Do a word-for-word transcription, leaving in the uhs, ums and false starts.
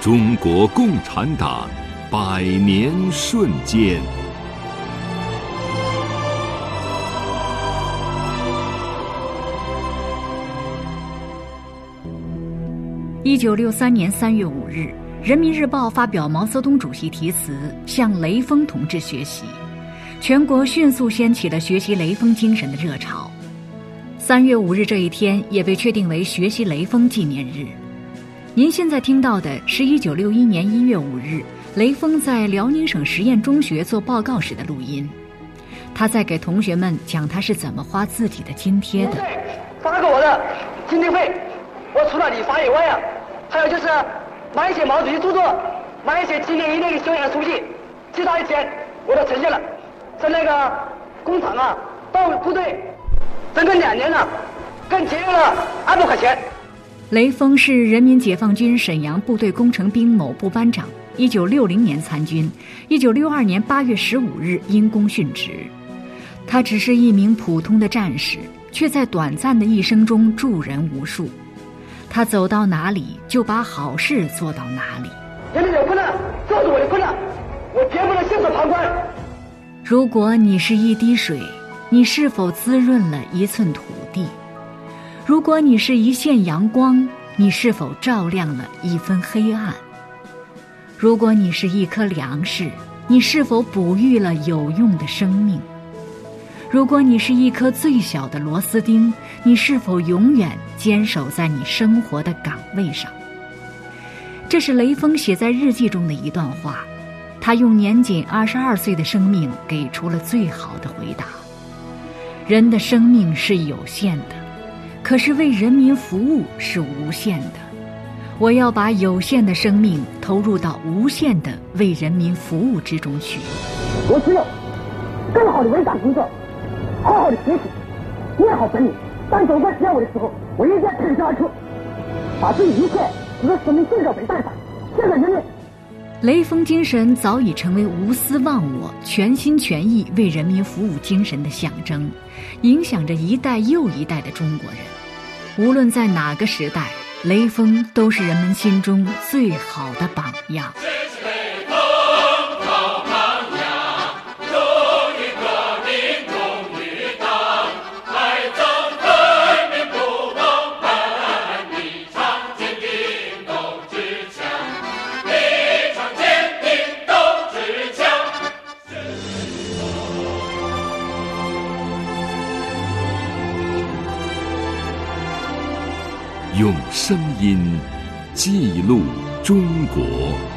中国共产党百年瞬间。 一九六三年三月五日，人民日报发表毛泽东主席题词向雷锋同志学习，全国迅速掀起了学习雷锋精神的热潮。三月五日这一天也被确定为学习雷锋纪念日。您现在听到的是一九六一年一月五日雷锋在辽宁省实验中学做报告时的录音。他在给同学们讲他是怎么花自己的津贴的。 发给我的津贴费，我除了理发以外啊，还有就是买一些毛主席著作，买一些纪念一类的修养书籍，其他的钱我都存下了。在那个工厂啊，到部队，整整两年了，更节约了二百块钱。 雷锋是人民解放军沈阳部队工程兵某部班长，一九六零年参军，一九六二年八月十五日因公殉职。他只是一名普通的战士，却在短暂的一生中助人无数。他走到哪里，就把好事做到哪里。 人民有困难，就是我的困难，我绝不能袖手旁观。 如果你是一滴水，你是否滋润了一寸土地？如果你是一线阳光，你是否照亮了一分黑暗？如果你是一颗粮食，你是否哺育了有用的生命？如果你是一颗最小的螺丝钉，你是否永远坚守在你生活的岗位上？这是雷锋写在日记中的一段话，他用年仅二十二岁的生命给出了最好的回答。人的生命是有限的，可是为人民服务是无限的。我要把有限的生命投入到无限的为人民服务之中去。 我只有更好的伟大工作，好好的学习，练好本领。当走过实验我的时候，我一定要挺身而出，把自己一切这个使命尽到为办法，献给人民。 雷锋精神早已成为无私忘我、全心全意为人民服务精神的象征，影响着一代又一代的中国人。无论在哪个时代，雷锋都是人们心中最好的榜样。 用声音记录中国。